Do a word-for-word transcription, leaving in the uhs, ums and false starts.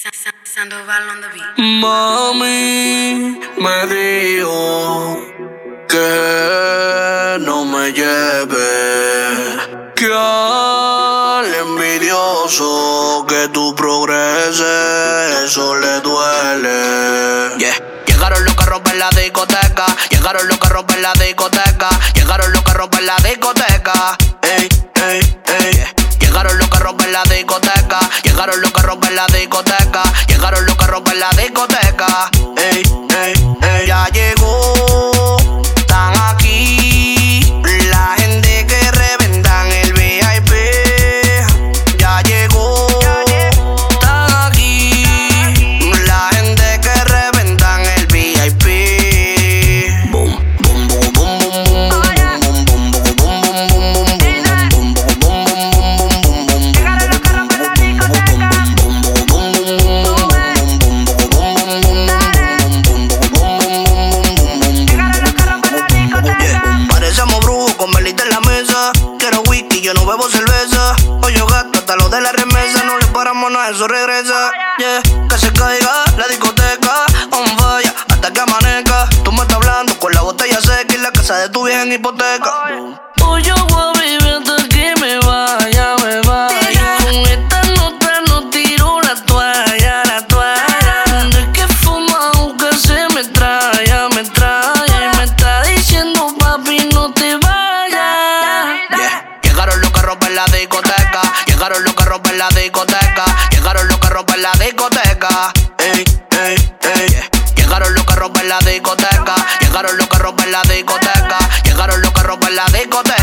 Sandoval on the beat. Mami me dijo que no me lleve, que al envidioso que tú progreses, eso le duele. Yeah. Llegaron los que rompen la discoteca, llegaron los que rompen la discoteca, llegaron los que rompen la discoteca. Ey, ey, ey. Yeah. Llegaron los que rompen la discoteca, llegaron los que rompen la discoteca, llegaron los que rompen la discoteca. Ey, ey, ey. Ya llegó, están aquí la gente que reventan el V I P. Ya llegó, están aquí la gente que reventan el V I P. Boom, boom, boom, boom, boom, boom, boom, boom, boom, boom, boom, boom, boom. Yo no bebo cerveza, hoy yo gasto hasta lo de la remesa. No le paramos nada, eso regresa. Yeah, que se caiga la discoteca, on fire, hasta que amanezca. Tú me estás hablando con la botella seca y la casa de tu vieja en hipoteca. Hoy yo voy a vivir hasta que me vaya, me vaya. Con esta nota no tiro la toalla, la toalla. De que fuma aunque se me traya, me traya. Y me está diciendo papi no te vayas. Yeah. Llegaron los que rompen la discoteca, llegaron los que rompen la discoteca, llegaron los que rompen la discoteca. Ey, ey, ey. Yeah. Llegaron los que rompen la discoteca, llegaron los que rompen la discoteca, llegaron los que rompen la discoteca.